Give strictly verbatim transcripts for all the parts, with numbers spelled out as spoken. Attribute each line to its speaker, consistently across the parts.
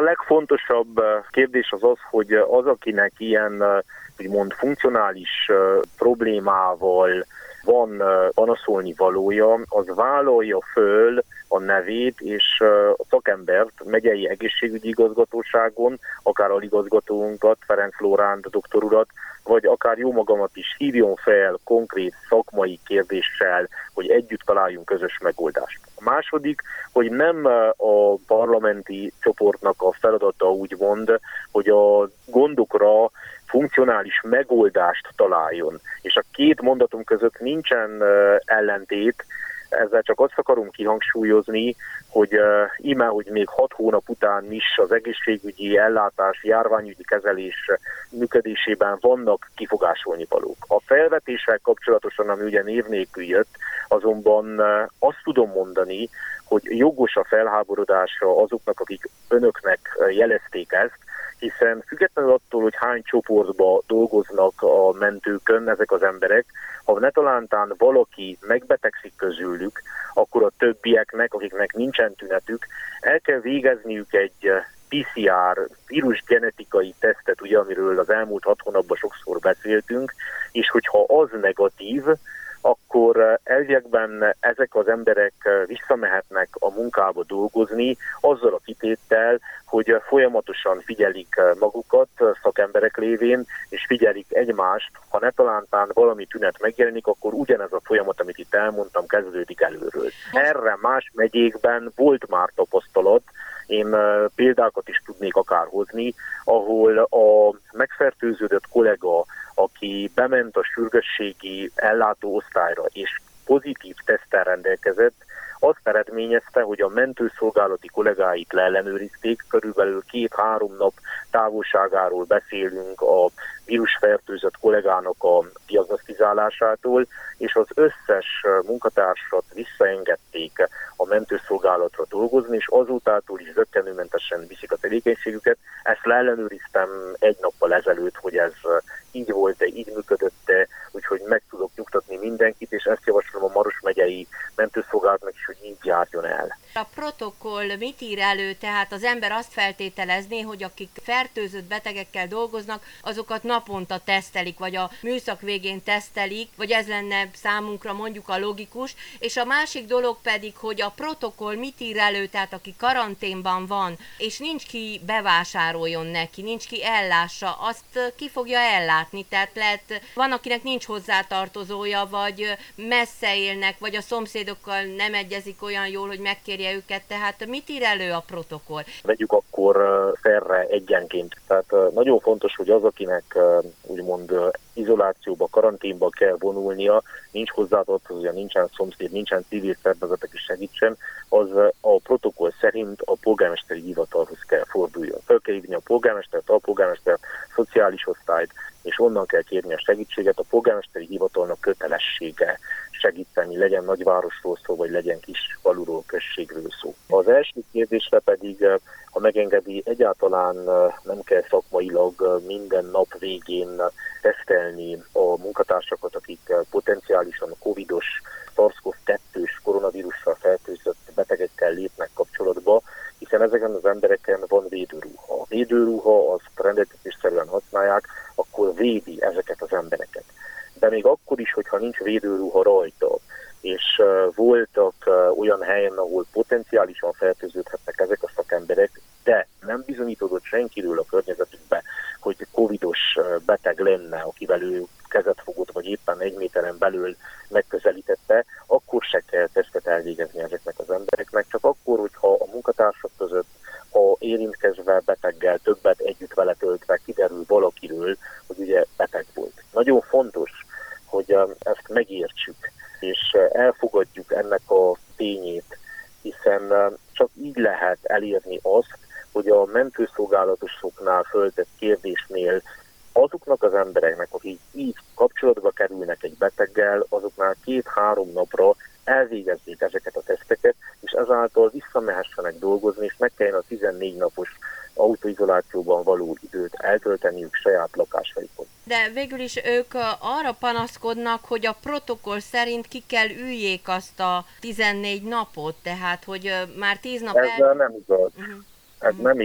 Speaker 1: legfontosabb kérdés az az, hogy az, akinek ilyen úgymond funkcionális problémával van panaszolni valója, az vállalja föl a nevét és a szakembert megyei egészségügyi igazgatóságon, akár aligazgatónkat, Ferenc Lóránt doktor urat, vagy akár jó magamat is hívjon fel konkrét szakmai kérdéssel, hogy együtt találjunk közös megoldást. A második, hogy nem a parlamenti csoportnak a feladata úgymond, hogy a gondokra funkcionális megoldást találjon. És a két mondatom között nincsen ellentét, ezzel csak azt akarom kihangsúlyozni, hogy uh, íme, hogy még hat hónap után is az egészségügyi ellátás, járványügyi kezelés működésében vannak kifogásolni valók. A felvetéssel kapcsolatosan, ami ugye név nélkül jött, azonban uh, azt tudom mondani, hogy jogos a felháborodása azoknak, akik önöknek jelezték ezt, hiszen függetlenül attól, hogy hány csoportba dolgoznak a mentőkön ezek az emberek, ha netalántán valaki megbetegszik közülük, akkor a többieknek, akiknek nincsen tünetük, el kell végezniük egy pé cé er, vírusgenetikai tesztet, ugye, amiről az elmúlt hat hónapban sokszor beszéltünk, és hogyha az negatív, akkor elviekben ezek az emberek visszamehetnek a munkába dolgozni, azzal a kitéttel, hogy folyamatosan figyelik magukat szakemberek lévén, és figyelik egymást. Ha netalántán valami tünet megjelenik, akkor ugyanez a folyamat, amit itt elmondtam, kezdődik előről. Erre más megyékben volt már tapasztalat, én példákat is tudnék akár hozni, ahol a megfertőződött kollega, aki bement a sürgősségi ellátóosztályra és pozitív teszttel rendelkezett, azt eredményezte, hogy a mentőszolgálati kollégáit leellenőrizték, körülbelül két-három nap távolságáról beszélünk a vírusfertőzött kollégának a diagnosztizálásától, és az összes munkatársat visszaengedték a mentőszolgálatra dolgozni, és azótától is zökkenőmentesen viszik a tevékenységüket. Ezt leellenőriztem egy nappal ezelőtt, hogy ez így volt-e, így működött-e, úgyhogy meg tudok nyugtatni mindenkit, és ezt javaslom a Maros megyei mentőszolgálatnak is, hogy így járjon el.
Speaker 2: A protokoll mit ír elő? Tehát az ember azt feltételezné, hogy akik fertőzött betegekkel dolgoznak, azokat naponta tesztelik, vagy a műszak végén tesztelik, vagy ez lenne számunkra mondjuk a logikus, és a másik dolog pedig, hogy a protokoll mit ír elő, tehát aki karanténban van, és nincs ki bevásároljon neki, nincs ki ellássa, azt ki fogja ellátni, tehát lehet, van akinek nincs hozzátartozója, vagy messze élnek, vagy a szomszédokkal nem egyezik olyan jól, hogy megkérje őket, tehát mit ír elő a protokoll?
Speaker 1: Vegyük akkor felre egyenként. Tehát nagyon fontos, hogy az, akinek úgymond izolációba, karanténba kell vonulnia, nincs hozzátartozója, nincsen szomszéd, nincsen civil szervezetek is segítsen, az a protokoll szerint a polgármesteri hivatalhoz kell forduljon. Fel kell hívni a polgármestert, a polgármester szociális osztályt, és onnan kell kérni a segítséget. A polgármesteri hivatalnak kötelessége segíteni, legyen nagyvárosról szó, vagy legyen kis faluról, községről szó. Az első kérdésre pedig, ha megengedi, egyáltalán nem kell szakmailag minden nap végén tesztelni a munkatársakat, akik potenciálisan covidos, SARS-CoV kettős koronavírussal fertőzött betegekkel lépnek kapcsolatba, hiszen ezeken az embereken van védőruha. A védőruha, azt rendeltetésszerűen használják, akkor védi ezeket az embereket. De még akkor is, hogyha nincs védőruha rajta, és uh, voltak uh, olyan helyen, ahol potenciálisan fertőződhetnek ezek a szakemberek, de nem bizonyítódott senkiről a környezetükbe, hogy covidos uh, beteg lenne, akivel ő kezet fogott, vagy éppen egy méteren belül megközelítette, akkor se kell tesztet elvégezni ezeknek az embereknek, csak akkor, hogyha a munkatársak között, ha érintkezve beteggel, többet együtt vele töltve kiderül valakiről, hogy ugye beteg volt. Nagyon fontos, hogy ezt megértsük, és elfogadjuk ennek a tényét, hiszen csak így lehet elérni azt, hogy a mentőszolgálatosoknál föltett kérdésnél azoknak az embereknek, akik így kapcsolatba kerülnek egy beteggel, azoknál két-három napra elvégezzék ezeket a teszteket, és ezáltal visszamehessenek dolgozni, és meg kelljen a tizennégy napos autoizolációban való időt eltölteniük saját lakásaikon.
Speaker 2: De végül is ők arra panaszkodnak, hogy a protokoll szerint ki kell üljék azt a tizennégy napot, tehát hogy már tíz nap...
Speaker 1: Ez el... nem igaz. Uh-huh. Ez uh-huh. nem igaz.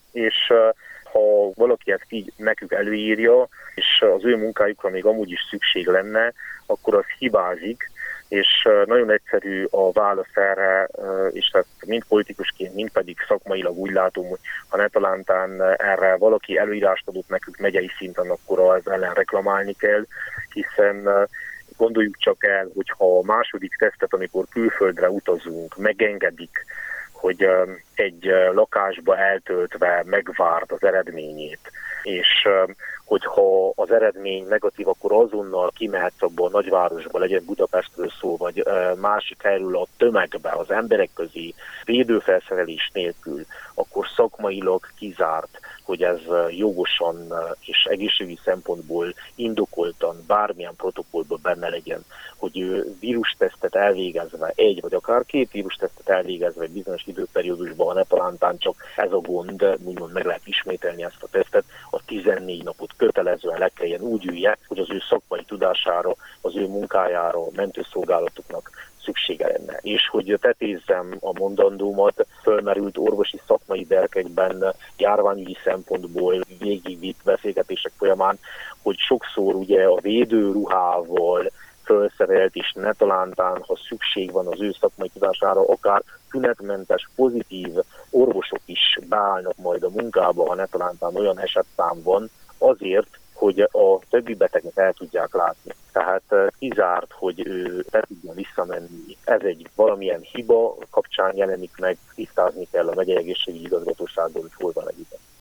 Speaker 1: és ha valaki ezt így nekük előírja, és az ő munkájukra még amúgy is szükség lenne, akkor az hibázik, és nagyon egyszerű a válasz erre, és tehát mind politikusként, mind pedig szakmailag úgy látom, hogy ha netalántán erre valaki előírást adott nekünk megyei szinten, akkor az ellen reklamálni kell, hiszen gondoljuk csak el, hogy ha a második tesztet, amikor külföldre utazunk, megengedik, hogy egy lakásba eltöltve megvárd az eredményét, és hogyha az eredmény negatív, akkor azonnal kimehetsz abba a nagyvárosba, legyen Budapestről szó, vagy másik helyről a tömegbe, az emberek közé, védőfelszerelés nélkül, akkor szakmailag kizárt, hogy ez jogosan és egészségügyi szempontból indokoltan bármilyen protokollban benne legyen, hogy ő vírustesztet elvégezve, egy vagy akár két vírustesztet elvégezve egy bizonyos időperiódusban, a netalántán csak ez a gond, úgymond meg lehet ismételni ezt a tesztet, a tizennégy napot kötelezően le kelljen úgy ülje, hogy az ő szakmai tudására, az ő munkájára, a mentőszolgálatoknak szüksége lenne. És hogy tetézzem a mondandómat, fölmerült orvosi szakmai berkekben járványügyi szempontból végigvitt beszélgetések folyamán, hogy sokszor ugye a védőruhával felszerelt és netalántán, ha szükség van az ő szakmai tudására, akár tünetmentes, pozitív orvosok is beállnak majd a munkába, ha netalántán olyan esetszám van, azért, hogy a többi beteget el tudják látni. Tehát kizárt, hogy ő be tudjon visszamenni. Ez egy valamilyen hiba kapcsán jelenik meg, tisztázni kell a megyei egészségügyi igazgatóságból, hogy hol van egy